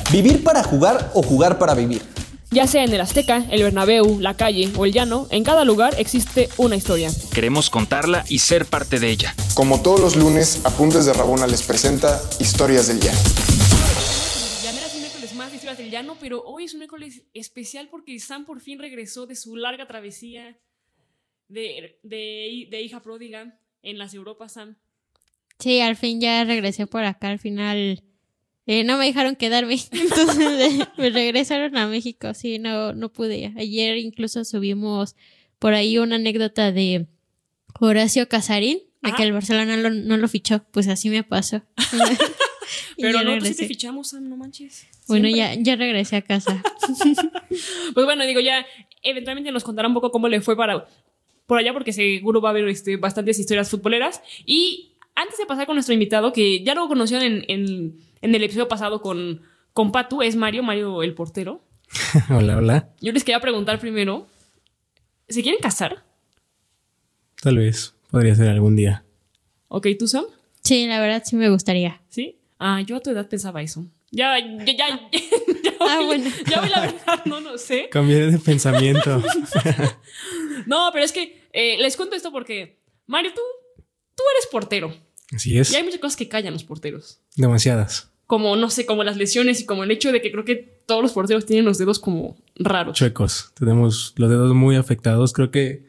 ¿Vivir para jugar o jugar para vivir? Ya sea en el Azteca, el Bernabéu, la calle o el llano, en cada lugar existe una historia. Queremos contarla y ser parte de ella. Como todos los lunes, Apuntes de Rabona les presenta Historias del Llano. Ya no era un miércoles más de Historias del Llano, pero hoy es un miércoles especial porque Sam por fin regresó de su larga travesía de hija pródiga en las Europas, Sam. Sí, al fin ya regresé por acá. Al final no me dejaron quedarme, entonces me regresaron a México. Sí, no pude. Ayer incluso subimos por ahí una anécdota de Horacio Casarín, de que el Barcelona no lo fichó. Pues así me pasó. Pero no, pues sí te fichamos, Sam, no manches. Bueno, ya regresé a casa. Pues bueno, digo, ya eventualmente nos contará un poco cómo le fue por allá, porque seguro va a haber bastantes historias futboleras. Y antes de pasar con nuestro invitado, que ya lo conocieron en el episodio pasado con Patu, es Mario el portero. Hola. Yo les quería preguntar primero, ¿se quieren casar? Tal vez, podría ser algún día. Ok, ¿tú, Sam? Sí, la verdad sí me gustaría. ¿Sí? Yo a tu edad pensaba eso. Ya, bueno. Ya vi la verdad, no sé. Cambié de pensamiento. No, pero es que les cuento esto porque, Mario, tú eres portero. Así es. Y hay muchas cosas que callan los porteros. Demasiadas. Como, no sé, como las lesiones y como el hecho de que creo que todos los porteros tienen los dedos como raros. Chuecos. Tenemos los dedos muy afectados. Creo que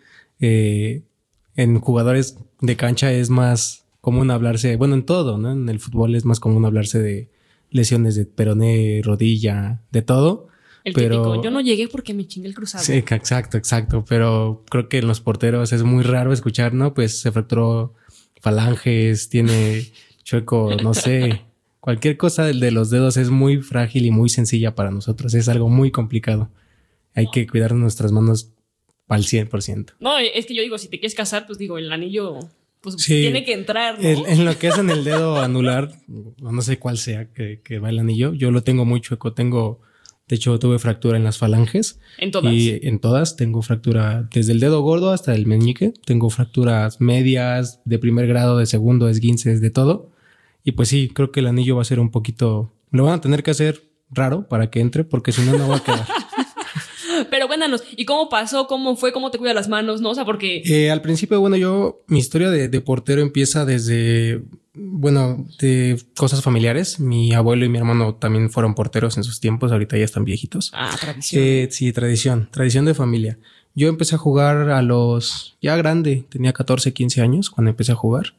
en jugadores de cancha es más común hablarse, bueno, en todo, ¿no? En el fútbol es más común hablarse de lesiones de peroné, rodilla, de todo. Pero típico, yo no llegué porque me chingué el cruzado. Sí, exacto. Pero creo que en los porteros es muy raro escuchar, ¿no? Pues se fracturó falanges, tiene chueco, no sé. Cualquier cosa de los dedos es muy frágil y muy sencilla para nosotros. Es algo muy complicado. Hay que cuidar nuestras manos al 100%. No, es que yo digo, si te quieres casar, pues digo, el anillo pues sí, tiene que entrar, ¿no? En lo que es en el dedo anular, no sé cuál sea que va el anillo. Yo lo tengo muy chueco. De hecho, tuve fractura en las falanges. ¿En todas? Y en todas tengo fractura desde el dedo gordo hasta el meñique. Tengo fracturas medias, de primer grado, de segundo, esguinces, de todo. Y pues sí, creo que el anillo va a ser un poquito... Lo van a tener que hacer raro para que entre, porque si no va a quedar. Pero cuéntanos, ¿y cómo pasó? ¿Cómo fue? ¿Cómo te cuidas las manos? ¿No? O sea, porque... Al principio, mi historia de portero empieza desde... de cosas familiares. Mi abuelo y mi hermano también fueron porteros en sus tiempos. Ahorita ya están viejitos. Tradición. Sí, tradición de familia. Yo empecé a jugar ya grande. Tenía 14, 15 años cuando empecé a jugar.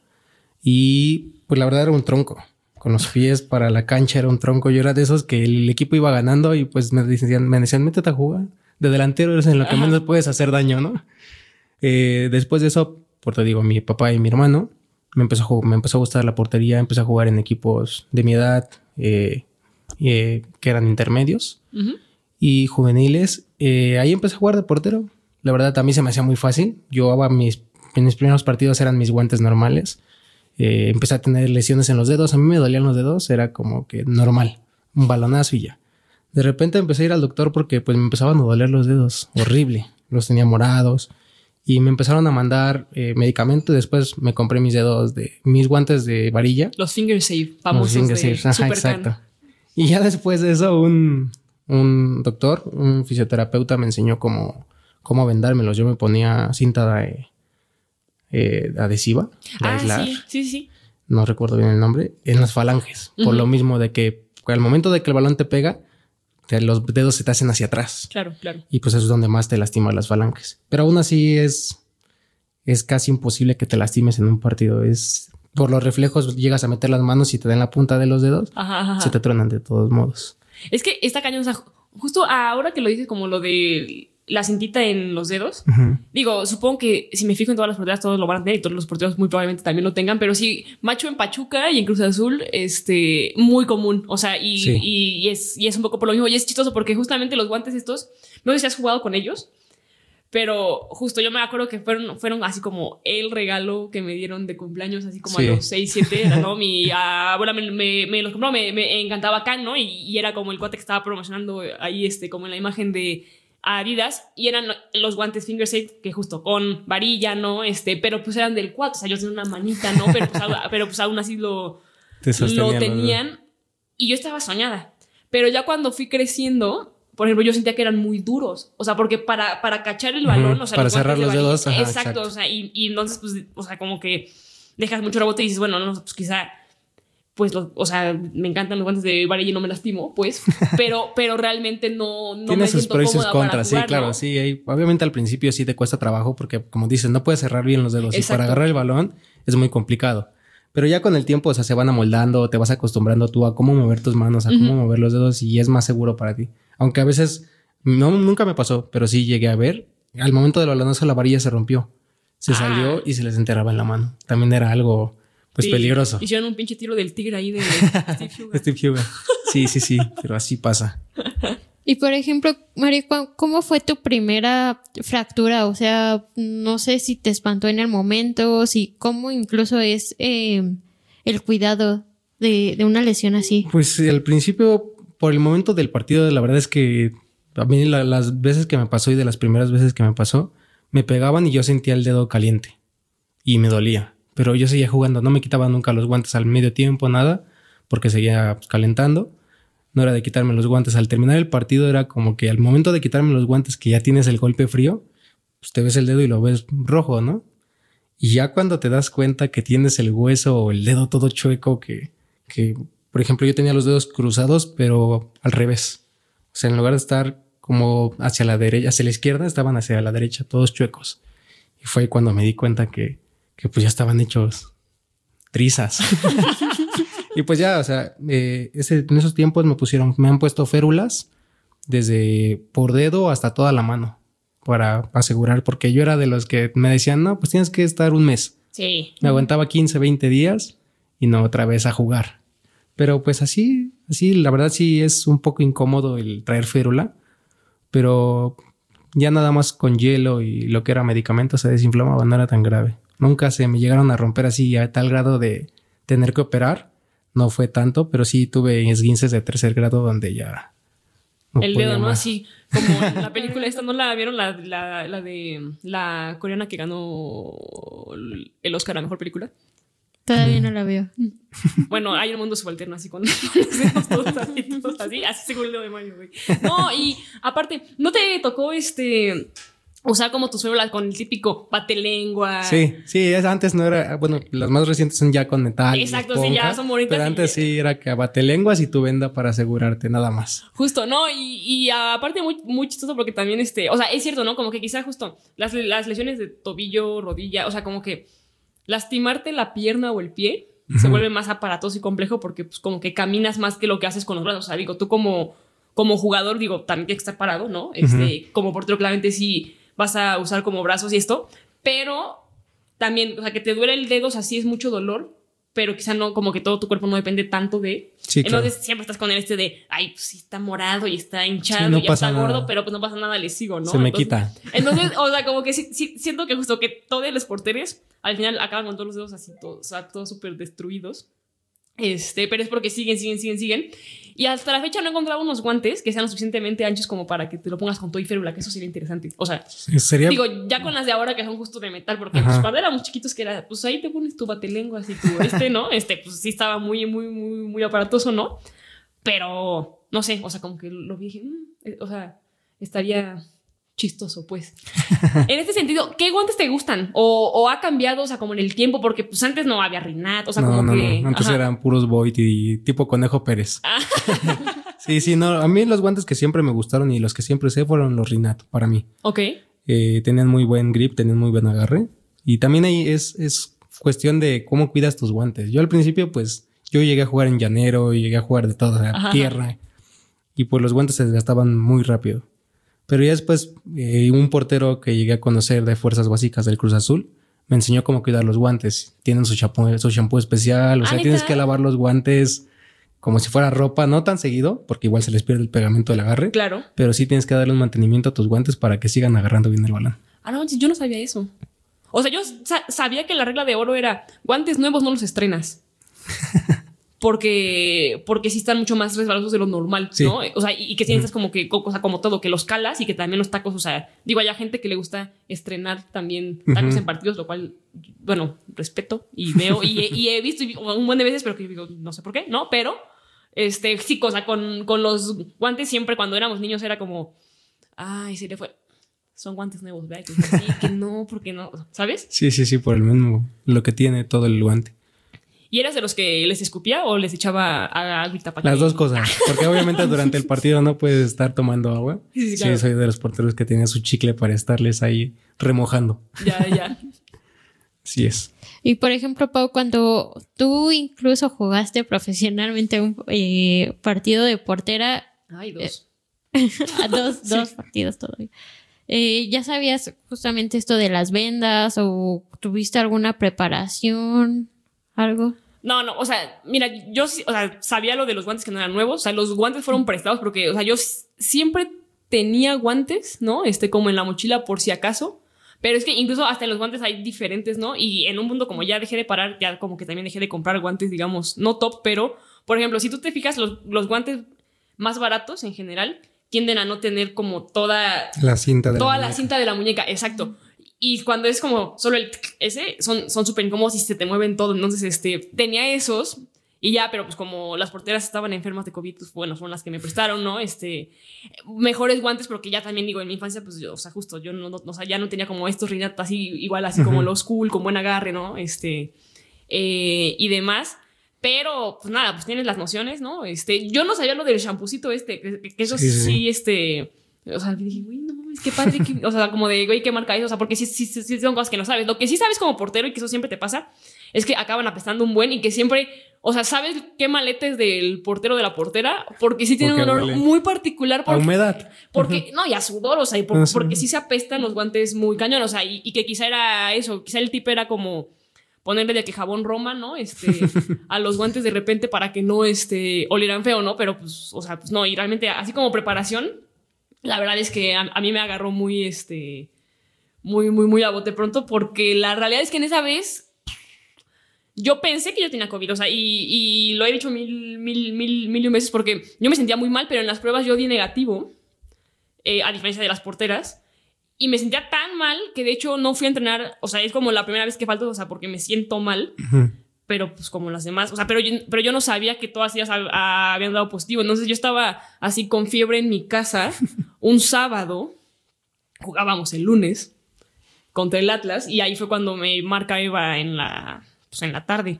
Y pues la verdad era un tronco. Con los pies para la cancha era un tronco. Yo era de esos que el equipo iba ganando y pues me decían, métete a jugar. De delantero eres en lo que menos puedes hacer daño, ¿no? Después de eso, te digo, mi papá y mi hermano me empezó a gustar la portería. Empecé a jugar en equipos de mi edad que eran intermedios y juveniles. Ahí empecé a jugar de portero. La verdad, a mí se me hacía muy fácil. En mis primeros partidos eran mis guantes normales. Empecé a tener lesiones en los dedos. A mí me dolían los dedos. Era como que normal. Un balonazo y ya. De repente empecé a ir al doctor porque pues me empezaban a doler los dedos. Horrible. Los tenía morados. Y me empezaron a mandar medicamento. Después me compré mis guantes de varilla. Los finger save, famosos finger de save. Exacto. Y ya después de eso un doctor, un fisioterapeuta me enseñó cómo vendármelos. Yo me ponía cinta adhesiva. Sí. No recuerdo bien el nombre. En las falanges. Por lo mismo de que al momento de que el balón te pega, los dedos se te hacen hacia atrás. Claro. Y pues eso es donde más te lastima las falanges. Pero aún así es casi imposible que te lastimes en un partido. Por los reflejos llegas a meter las manos y te dan la punta de los dedos. Se te truenan de todos modos. Es que esta cañón, o sea, justo ahora que lo dices como lo de la cintita en los dedos, digo, supongo que si me fijo en todas las porteras todos lo van a tener y todos los porteros muy probablemente también lo tengan, pero sí, macho en Pachuca y en Cruz Azul, muy común, o sea, y es un poco por lo mismo y es chistoso porque justamente los guantes estos, no sé si has jugado con ellos, pero justo yo me acuerdo que fueron así como el regalo que me dieron de cumpleaños, así como a los 6, 7, ¿no? Mi abuela me los compró, me encantaba acá, ¿no? Y era como el cuate que estaba promocionando ahí, como en la imagen de Adidas, y eran los guantes finger safe que justo con varilla, ¿no? Pero pues eran del 4, o sea, yo tenía una manita, ¿no? Pero pues aún así lo tenían, y yo estaba soñada. Pero ya cuando fui creciendo, por ejemplo, yo sentía que eran muy duros. O sea, porque para cachar el balón, o sea, para cerrar los dedos. Ajá, exacto, o sea, y entonces, pues, o sea, como que dejas mucho rebote y dices, bueno, no, pues quizá, pues, o sea, me encantan los guantes de varilla y no me lastimo, pues, pero realmente no tiene me sus siento pros y sus cómoda contras, para jugar, sí, claro, ¿no? sí. Obviamente al principio sí te cuesta trabajo porque, como dices, no puedes cerrar bien los dedos. Exacto. Y para agarrar el balón es muy complicado. Pero ya con el tiempo, o sea, se van amoldando, te vas acostumbrando tú a cómo mover tus manos, a cómo mover los dedos y es más seguro para ti. Aunque a veces, nunca me pasó, pero sí llegué a ver, al momento del balonazo la varilla se rompió. Se salió y se les enterraba en la mano. También era algo, pues, Sí, peligroso. hicieron un pinche tiro del tigre ahí de Steve Huga. Steve Huga. Sí, pero así pasa. Y por ejemplo, María, ¿cómo fue tu primera fractura? O sea, no sé si te espantó en el momento, si cómo incluso es el cuidado de una lesión así. Pues al principio, por el momento del partido, la verdad es que a mí las veces que me pasó y de las primeras veces que me pasó, me pegaban y yo sentía el dedo caliente y me dolía. Pero yo seguía jugando, no me quitaba nunca los guantes al medio tiempo, nada, porque seguía calentando. No era de quitarme los guantes. Al terminar el partido era como que al momento de quitarme los guantes, que ya tienes el golpe frío, pues te ves el dedo y lo ves rojo, ¿no? Y ya cuando te das cuenta que tienes el hueso o el dedo todo chueco, que por ejemplo, yo tenía los dedos cruzados, pero al revés. O sea, en lugar de estar como hacia la derecha, hacia la izquierda, estaban hacia la derecha, todos chuecos. Y fue cuando me di cuenta que pues ya estaban hechos trizas. Y pues ya, o sea, en esos tiempos me han puesto férulas desde por dedo hasta toda la mano para asegurar, porque yo era de los que me decían, no, pues tienes que estar un mes. Sí. Me aguantaba 15, 20 días y no otra vez a jugar. Pero pues así, la verdad sí es un poco incómodo el traer férula, pero ya nada más con hielo y lo que era medicamento se desinflamaba, no era tan grave. Nunca se me llegaron a romper así a tal grado de tener que operar. No fue tanto, pero sí tuve esguinces de 3er grado donde ya no el podía dedo, ¿no? más. Así como en la película esta, ¿no la vieron? La de la coreana que ganó el Oscar a mejor película. Todavía no la veo. Bueno, hay un mundo subalterno así con los todos así según el dedo de Mario, güey. No, y aparte, ¿no te tocó usar como tus férulas con el típico batelengua? Sí, antes no era, bueno, las más recientes son ya con metal. Exacto, sí, ya son bonitas. Pero antes sí era que abatelenguas y tu venda para asegurarte, nada más. Justo, ¿no? Y aparte muy, muy chistoso porque también o sea, es cierto, ¿no? Como que quizá justo las lesiones de tobillo, rodilla, o sea, como que lastimarte la pierna o el pie se vuelve más aparatoso y complejo porque pues como que caminas más que lo que haces con los brazos. O sea, digo, tú como jugador, digo, también tienes que estar parado, ¿no? Como portero claramente sí vas a usar como brazos y esto, pero también, o sea, que te duele el dedo, o sea, sí es mucho dolor, pero quizá no, como que todo tu cuerpo no depende tanto de... Sí, entonces claro. siempre estás con ay, pues sí está morado y está hinchado, Sí, no y ya pasa está gordo, nada. pero pues no pasa nada, le sigo, ¿no? Se me Entonces, quita. Entonces, o sea, como que sí siento que justo que todos los porteros al final acaban con todos los dedos así, o sea, todos súper destruidos. Pero es porque siguen. Y hasta la fecha no he encontrado unos guantes que sean lo suficientemente anchos como para que te lo pongas con todo y férula, que eso sería interesante. O sea, Sería... digo, ya con las de ahora que son justo de metal, porque pues, cuando éramos chiquitos que era, pues ahí te pones tu batelengua así, ¿no? Pues sí estaba muy, muy, muy, muy aparatoso, ¿no? Pero, no sé, o sea, como que lo vi y dije, o sea, estaría chistoso, pues. En este sentido, ¿qué guantes te gustan? ¿O ha cambiado, o sea, como en el tiempo? Porque pues antes no había Rinat, o sea, no, como que... No. Antes eran puros Void y tipo Conejo Pérez. Sí, no. A mí los guantes que siempre me gustaron y los que siempre usé fueron los Rinat, para mí. Ok. Tenían muy buen grip, tenían muy buen agarre. Y también ahí es cuestión de cómo cuidas tus guantes. Yo al principio, pues, yo llegué a jugar en llanero, llegué a jugar de todo, o sea, tierra. Y pues los guantes se desgastaban muy rápido. Pero ya después, un portero que llegué a conocer de fuerzas básicas del Cruz Azul me enseñó cómo cuidar los guantes. Tienen su shampoo especial. O sea, tienes que lavar los guantes como si fuera ropa, no tan seguido, porque igual se les pierde el pegamento del agarre. Claro. Pero sí tienes que darle un mantenimiento a tus guantes para que sigan agarrando bien el balón. No, yo no sabía eso. O sea, yo sabía que la regla de oro era guantes nuevos no los estrenas. Porque sí están mucho más resbalosos de lo normal, sí. ¿No? O sea, y que tienes como que, o sea, como todo, que los calas y que también los tacos, o sea, digo, hay gente que le gusta estrenar también tacos en partidos, lo cual, bueno, respeto y veo y he visto un buen de veces, pero que digo, no sé por qué, ¿no? Pero Sí, o sea, con los guantes siempre cuando éramos niños era como, ay, se le fue. Son guantes nuevos, ¿verdad? Que sí, que no, porque no, ¿sabes? Sí, por el mismo, lo que tiene todo el guante. ¿Y eras de los que les escupía o les echaba agüita para Las dos cosas, porque obviamente durante el partido no puedes estar tomando agua. Sí, claro. Soy de los porteros que tenía su chicle para estarles ahí remojando. Ya. Sí es. Y por ejemplo, Pau, cuando tú incluso jugaste profesionalmente un partido de portera, Ay, dos. dos partidos todavía. ¿Ya sabías justamente esto de las vendas o tuviste alguna preparación, algo? No, o sea, mira, yo sabía lo de los guantes que no eran nuevos. O sea, los guantes fueron prestados porque, o sea, yo siempre tenía guantes, ¿no? Como en la mochila por si acaso. Pero es que incluso hasta en los guantes hay diferentes, ¿no? Y en un punto como ya dejé de parar, ya como que también dejé de comprar guantes, digamos, no top, pero, por ejemplo, si tú te fijas, los guantes más baratos en general tienden a no tener como toda la cinta de la muñeca, exacto. Y cuando es como solo ese, son súper incómodos y se te mueven todo. Entonces, tenía esos y ya, pero pues como las porteras estaban enfermas de COVID, pues bueno, son las que me prestaron, ¿no? Mejores guantes, porque ya también digo, en mi infancia, pues yo, o sea, justo yo o sea, ya no tenía como estos riñatos así, igual así como los cool, con buen agarre, ¿no? Y demás. Pero, pues nada, pues tienes las nociones, ¿no? Yo no sabía lo del champucito que eso sí. O sea, dije, güey, no mames, qué padre. O sea, como de, güey, ¿qué marca eso? O sea, porque sí son cosas que no sabes. Lo que sí sabes como portero y que eso siempre te pasa es que acaban apestando un buen y que siempre, o sea, ¿sabes qué maleta es del portero o de la portera? Porque sí tiene un olor muy particular. A humedad. Porque, no, y a sudor, o sea, porque sí se apestan los guantes muy cañón, o sea, y que quizá era eso, quizá el tip era como ponerle de que jabón Roma, ¿no? A los guantes de repente para que no olieran feo, ¿no? Pero pues, o sea, pues no, y realmente así como preparación, la verdad es que a mí me agarró muy a bote pronto, porque la realidad es que en esa vez yo pensé que yo tenía COVID, o sea, y lo he dicho mil veces porque yo me sentía muy mal, pero en las pruebas yo di negativo, a diferencia de las porteras. Y me sentía tan mal que de hecho no fui a entrenar. O sea, es como la primera vez que falto, o sea, porque me siento mal. Pero pues como las demás. O sea, pero yo no sabía que todas ellas habían dado positivo. Entonces yo estaba así con fiebre en mi casa un sábado. Jugábamos el lunes contra el Atlas. Y ahí fue cuando me marca Eva en la tarde.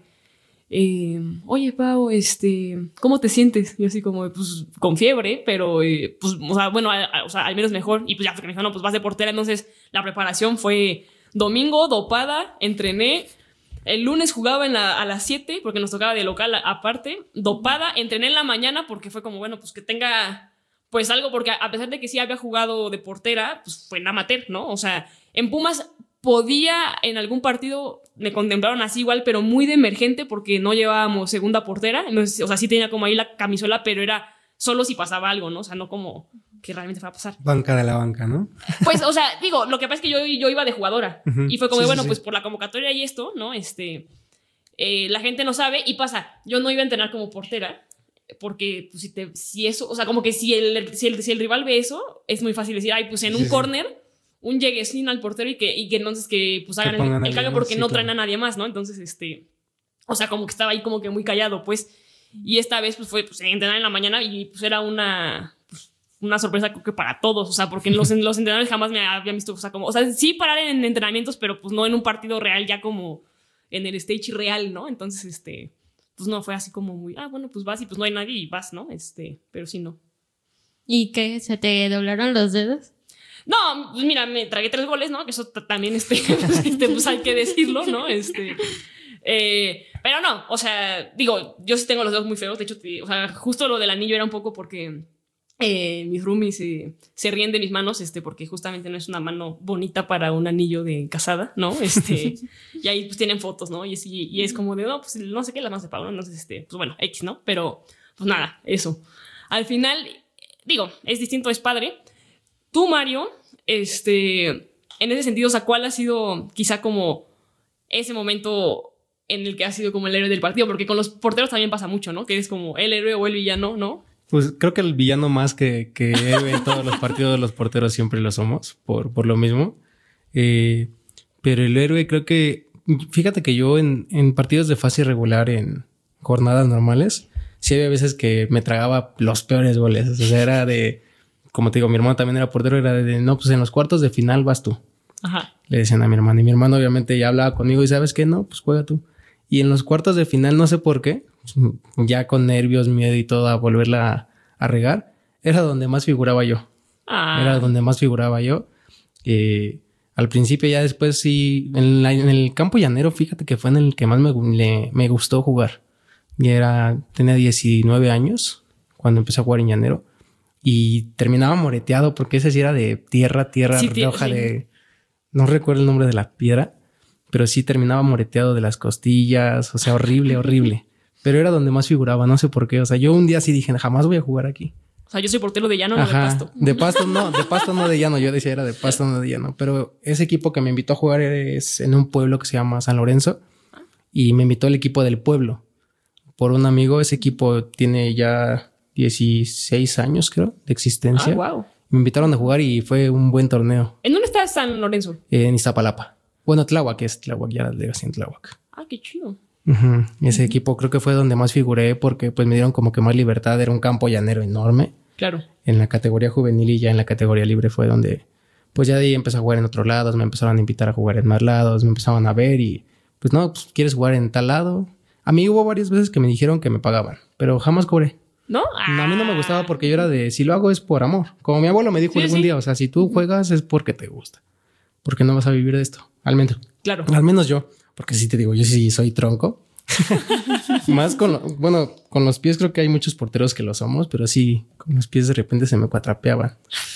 Oye, Pau, ¿cómo te sientes? Y así como, pues, con fiebre, pero, pues, o sea, bueno, o sea, al menos mejor. Y pues ya, porque me dijo, no, pues vas de portera. Entonces, la preparación fue domingo, dopada, entrené. El lunes jugaba a las 7, porque nos tocaba de local aparte. Dopada, entrené en la mañana porque fue como, bueno, pues que tenga, pues algo, porque a pesar de que sí había jugado de portera, pues fue en amateur, ¿no? O sea, en Pumas podía en algún partido, me contemplaron así igual, pero muy de emergente porque no llevábamos segunda portera. Entonces, o sea, sí tenía como ahí la camisola, pero era solo si pasaba algo, ¿no? O sea, no como que realmente fuera a pasar. Banca de la banca, ¿no? Pues, o sea, digo, lo que pasa es que yo iba de jugadora. Y fue como, bueno, pues por la convocatoria y esto, ¿no? La gente no sabe y pasa. Yo no iba a entrenar como portera porque pues, si eso, o sea, como que si el rival ve eso, es muy fácil decir, ay, pues en un córner un lleguesín al portero y que entonces que pues hagan el cambio porque no traen a nadie más, ¿no? Entonces, o sea, como que estaba ahí como que muy callado, pues. Y esta vez pues fue entrenar en la mañana y pues era una sorpresa creo que para todos, o sea, porque los entrenadores jamás me habían visto, o sea, sí parar en entrenamientos, pero pues no en un partido real, ya como en el stage real, ¿no? Entonces, pues no, fue así como muy, bueno, pues vas y pues no hay nadie y vas, ¿no? Pero sí no. ¿Y qué? ¿Se te doblaron los dedos? No, pues mira, me tragué 3 goles, ¿no? Que eso también, pues hay que decirlo, ¿no? Pero no, o sea, digo, yo sí tengo los dedos muy feos. De hecho, o sea, justo lo del anillo era un poco porque mis roomies se ríen de mis manos, porque justamente no es una mano bonita para un anillo de casada, ¿no? Y ahí pues tienen fotos, ¿no? Y es como de, no, pues no sé qué, las manos de Pablo, entonces, pues bueno, X, ¿no? Pero, pues nada, eso. Al final, digo, es distinto, es padre. Tú, Mario, en ese sentido, o sea, ¿cuál ha sido quizá como ese momento en el que has sido como el héroe del partido? Porque con los porteros también pasa mucho, ¿no? Que eres como el héroe o el villano, ¿no? Pues creo que el villano más que héroe en todos los partidos de los porteros siempre lo somos, por lo mismo. Pero el héroe creo que... Fíjate que yo en partidos de fase irregular, en jornadas normales, sí había veces que me tragaba los peores goles. O sea, era de, como te digo, mi hermano también era portero, era de, no, pues en los cuartos de final vas tú. Ajá. Le decían a mi hermano. Y mi hermano obviamente ya hablaba conmigo y ¿sabes qué? No, pues juega tú. Y en los cuartos de final, no sé por qué, ya con nervios, miedo y todo a volverla a regar, era donde más figuraba yo. Era donde más figuraba yo. Al principio, ya después sí, en el campo llanero, fíjate que fue en el que más me gustó jugar. Y tenía 19 años cuando empecé a jugar en llanero. Y terminaba moreteado porque ese sí era de tierra Sí, roja sí. de... No recuerdo el nombre de la piedra, pero sí terminaba moreteado de las costillas. O sea, horrible, horrible. Pero era donde más figuraba, no sé por qué. O sea, yo un día sí dije, jamás voy a jugar aquí. O sea, yo soy portero de llano, no de pasto. De pasto no de llano. Yo decía era de pasto no de llano. Pero ese equipo que me invitó a jugar es en un pueblo que se llama San Lorenzo. Y me invitó el equipo del pueblo. Por un amigo, ese equipo tiene ya 16 años, creo, de existencia. Wow. Me invitaron a jugar y fue un buen torneo. ¿En dónde está San Lorenzo? En Iztapalapa. Bueno, Tláhuac, ya la delegación en Tláhuac. Qué chido. Uh-huh. Ese equipo creo que fue donde más figuré porque pues me dieron como que más libertad. Era un campo llanero enorme. Claro. En la categoría juvenil y ya en la categoría libre fue donde pues ya de ahí empecé a jugar en otros lados. Me empezaron a invitar a jugar en más lados. Me empezaban a ver y pues no, pues ¿quieres jugar en tal lado? A mí hubo varias veces que me dijeron que me pagaban, pero jamás cobré. ¿No? A mí no me gustaba porque yo era de, si lo hago es por amor. Como mi abuelo me dijo algún día, o sea, si tú juegas es porque te gusta. Porque no vas a vivir de esto. Al menos yo. Porque sí te digo, yo sí soy tronco. Más con los pies creo que hay muchos porteros que lo somos, pero sí, con los pies de repente se me cuatrapeaban.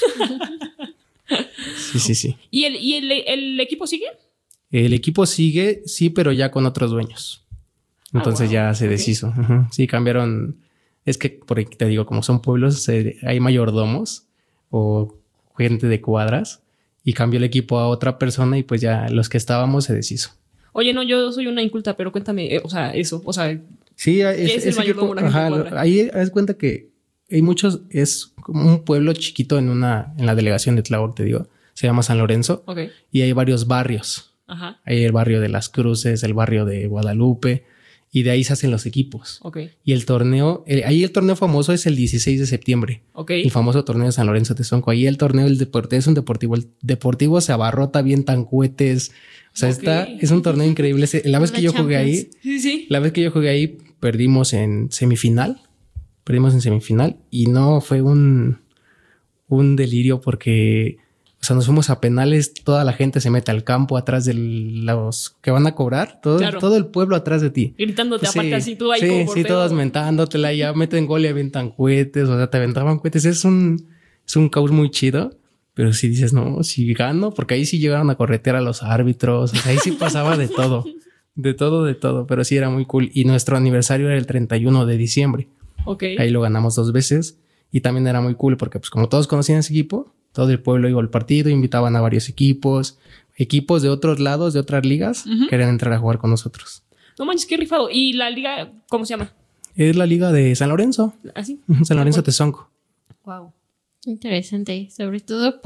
Sí. ¿Y el equipo sigue? El equipo sigue, sí, pero ya con otros dueños. Entonces ya se deshizo. Uh-huh. Sí, cambiaron. Es que, por ahí te digo, como son pueblos, hay mayordomos o gente de cuadras y cambió el equipo a otra persona y pues ya los que estábamos se deshizo. Oye, no, yo soy una inculta, pero cuéntame, o sea, eso, o sea... Sí, es el mayordomo, una gente de cuadra? Ahí haz cuenta que hay muchos, es como un pueblo chiquito en la delegación de Tláhuac, te digo, se llama San Lorenzo. Okay. Y hay varios barrios. Ajá. Hay el barrio de Las Cruces, el barrio de Guadalupe, y de ahí se hacen los equipos. Okay. Y el torneo, ahí el torneo famoso es el 16 de septiembre. Okay. El famoso torneo de San Lorenzo Tezonco. Ahí el torneo, es un deportivo. El deportivo se abarrota bien tan cohetes. O sea, es un torneo increíble. La vez que yo jugué ahí, la vez que yo jugué ahí, perdimos en semifinal. Y no fue un delirio porque, o sea, nos fuimos a penales. Toda la gente se mete al campo atrás de los que van a cobrar. Todo el pueblo atrás de ti. Gritándote, aparte así tú ahí como portero. Sí, todos mentándotela. Ya meten gol y avientan cohetes. O sea, te aventaban cohetes. Es un caos muy chido. Pero si dices, no, si gano, porque ahí sí llegaron a corretear a los árbitros. O sea, ahí sí pasaba de todo. De todo. Pero sí era muy cool. Y nuestro aniversario era el 31 de diciembre. Okay. Ahí lo ganamos 2 veces. Y también era muy cool porque pues como todos conocían ese equipo, todo el pueblo iba al partido, invitaban a varios equipos de otros lados, de otras ligas, querían entrar a jugar con nosotros. No manches, qué rifado. ¿Y la liga, cómo se llama? Es la liga de San Lorenzo. ¿Ah, sí? San Lorenzo Tezonco. Wow. Interesante, sobre todo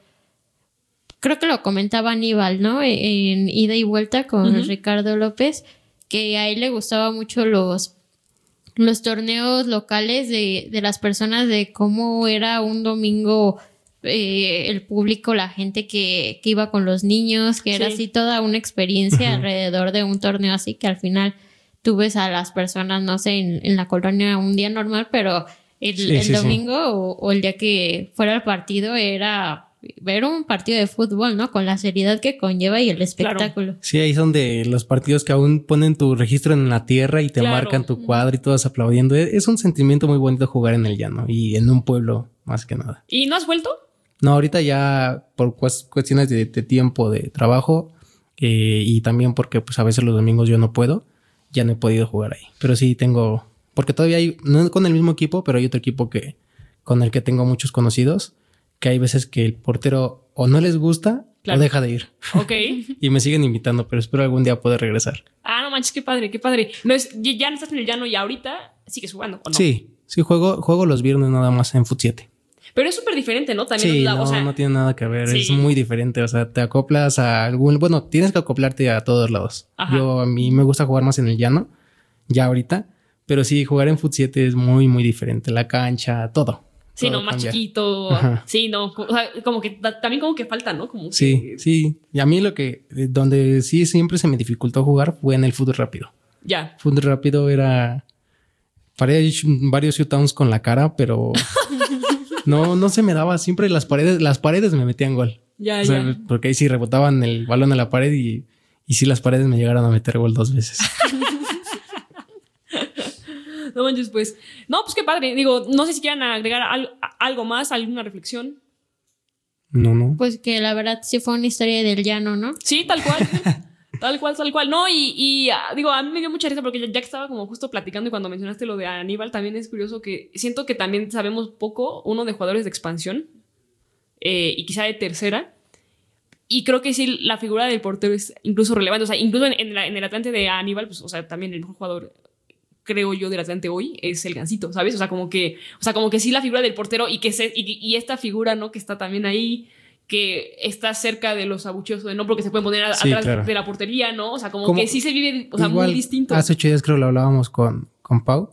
creo que lo comentaba Aníbal, ¿no? En ida y vuelta con Ricardo López, que a él le gustaba mucho los torneos locales de las personas, de cómo era un domingo el público, la gente que iba con los niños, que era así toda una experiencia alrededor de un torneo así, que al final tú ves a las personas, no sé, en la colonia un día normal, pero el domingo o el día que fuera el partido era ver un partido de fútbol, ¿no? Con la seriedad que conlleva y el espectáculo. Claro. Sí, ahí son de los partidos que aún ponen tu registro en la tierra y te marcan tu cuadro y todos aplaudiendo. Es un sentimiento muy bonito jugar en el llano y en un pueblo más que nada. ¿Y no has vuelto? No, ahorita ya por cuestiones de tiempo, de trabajo y también porque pues a veces los domingos yo no puedo, ya no he podido jugar ahí. Pero sí tengo, porque todavía hay, no con el mismo equipo, pero hay otro equipo con el que tengo muchos conocidos, que hay veces que el portero o no les gusta o deja de ir. Ok. Y me siguen invitando, pero espero algún día poder regresar. No manches, qué padre, qué padre. Ya no estás en el llano y ahorita sigues jugando, ¿o no? Sí, juego los viernes nada más en Fut 7. Pero es súper diferente, ¿no? También sí, no tiene nada que ver. Sí. Es muy diferente. O sea, te acoplas a bueno, tienes que acoplarte a todos lados. A mí me gusta jugar más en el llano, ya ahorita, Pero sí, jugar en Fut 7 es muy, muy diferente. La cancha, todo. Sí, todo no, más cambia. chiquito. Ajá. Sí, no. O sea, como que también como que falta, ¿no? Como Sí, que, sí. Y a mí donde sí siempre se me dificultó jugar fue en el fútbol rápido. Ya. Fútbol rápido era... Paré varios shootdowns con la cara, pero no se me daba. Siempre las paredes me metían gol. Ya, O sea, ya. porque ahí sí rebotaban el balón en la pared y sí las paredes me llegaron a meter gol 2 veces. No manches, pues. No, pues qué padre. Digo, no sé si quieran agregar algo más, alguna reflexión. No. Pues que la verdad sí fue una historia del llano, ¿no? Sí, tal cual. Tal cual. No, digo, a mí me dio mucha risa porque ya que estaba como justo platicando y cuando mencionaste lo de Aníbal, también es curioso que siento que también sabemos poco, uno de jugadores de expansión y quizá de tercera. Y creo que sí, la figura del portero es incluso relevante. O sea, incluso en el Atlante de Aníbal, pues, o sea, también el mejor jugador, creo yo, del Atlante hoy es el Gansito, ¿sabes? O sea, como que sí la figura del portero y esta figura, ¿no? Que está también ahí, que está cerca de los abucheos, ¿no? Porque se pueden poner Sí, atrás claro. de la portería, ¿no? O sea, como que sí se vive, o sea, Igual, muy distinto. Hace 8 días creo lo hablábamos con Pau,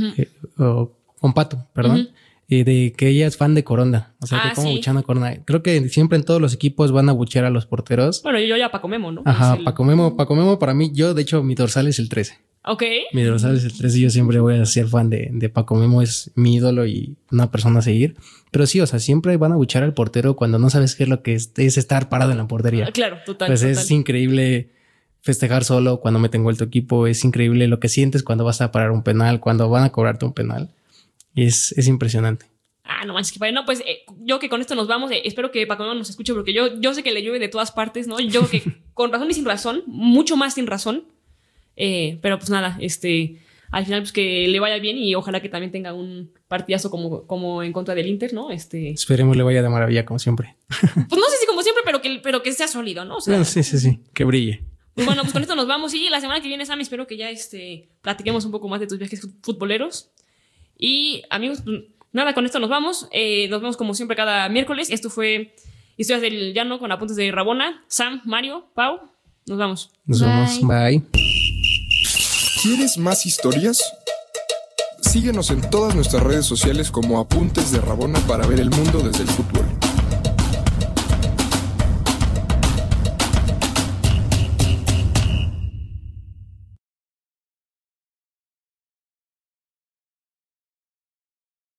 o con Pato, perdón, de que ella es fan de Coronda. O sea, que como sí. abuchean a Coronda. Creo que siempre en todos los equipos van a abuchear a los porteros. Bueno, yo ya Paco Memo, ¿no? Ajá, Es el- Paco Memo para mí, yo de hecho mi dorsal es el 13. Ok. Mi dorsal es el 13 y yo siempre voy a ser fan de Paco Memo, es mi ídolo y una persona a seguir. Pero sí, o sea, siempre van a buchar al portero cuando no sabes qué es lo que es estar parado en la portería. Claro, total. Pues total. es increíble festejar solo cuando meten gol tu equipo, es increíble lo que sientes cuando vas a parar un penal, cuando van a cobrarte un penal. Es impresionante. Ah, no manches, que padre. No, pues yo que con esto nos vamos. Espero que Paco Memo nos escuche porque yo sé que le llueve de todas partes, ¿no? Yo que con razón y sin razón, mucho más sin razón. Pero pues nada, al final pues que le vaya bien y ojalá que también tenga un partidazo como en contra del Inter, ¿no? Esperemos le vaya de maravilla como siempre. Pues no sé si como siempre, pero que sea sólido, ¿no? O sea, Bueno, sí, que brille. pues bueno, pues con esto nos vamos y la semana que viene, Sam, espero que ya platiquemos un poco más de tus viajes futboleros. Y amigos, pues, nada, con esto nos vamos. Nos vemos como siempre cada miércoles. Esto fue Historias del Llano con apuntes de Rabona. Sam, Mario, Pau, nos vamos. Nos Bye. vemos. Bye. ¿Quieres más historias? Síguenos en todas nuestras redes sociales como Apuntes de Rabona para ver el mundo desde el fútbol.